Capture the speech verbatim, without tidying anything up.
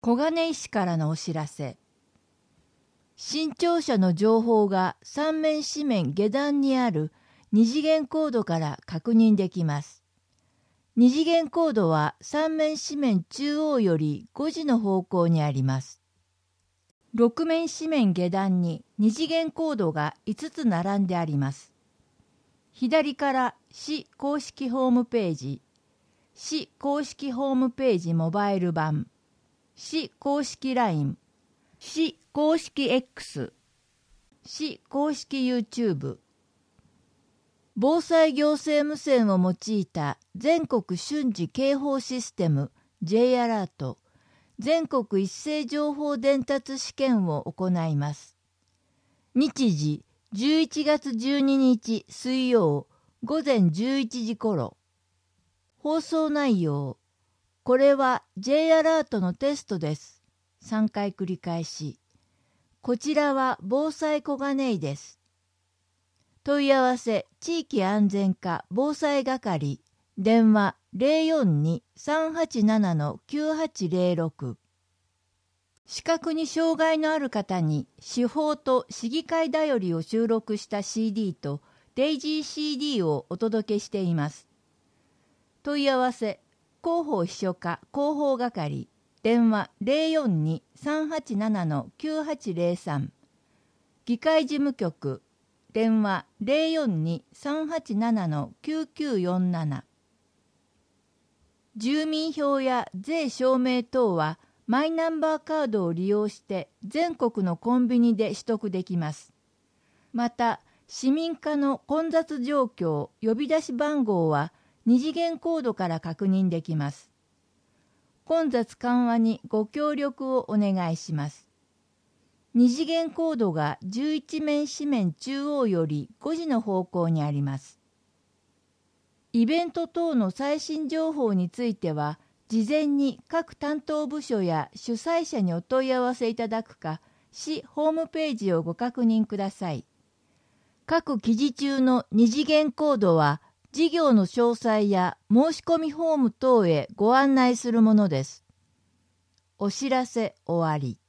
小金井市からのお知らせ。新庁舎の情報が三面四面下段にある二次元コードから確認できます。二次元コードは三面四面中央よりごじの方向にあります。六面四面下段に二次元コードがいつつ並んであります。左から市公式ホームページ、市公式ホームページモバイル版、市公式 ライン、市公式 X、市公式 YouTube、防災行政無線を用いた全国瞬時警報システム J アラート、全国一斉情報伝達試験を行います。日時じゅういちがつじゅうににち水曜午前じゅういちじ頃。放送内容。これは J アラートのテストです。さんかい繰り返し。こちらは防災小金井です。問い合わせ地域安全課防災係電話 ゼロよんに さんはちなな きゅうはちゼロろく。視覚に障害のある方に司法と市議会だよりを収録した シーディー とデイジー シーディー をお届けしています。問い合わせ広報秘書課広報係電話 ゼロよんに さんはちなな きゅうはちゼロさん。議会事務局電話 ゼロよんに さんはちなな きゅうきゅうよんなな。住民票や税証明等はマイナンバーカードを利用して全国のコンビニで取得できます。また、市民課の混雑状況呼び出し番号は二次元コードから確認できます。混雑緩和にご協力をお願いします。二次元コードがじゅういち面四面中央よりごじの方向にあります。イベント等の最新情報については、事前に各担当部署や主催者にお問い合わせいただくか、市ホームページをご確認ください。各記事中の二次元コードは、事業の詳細や申し込みフォーム等へご案内するものです。お知らせ終わり。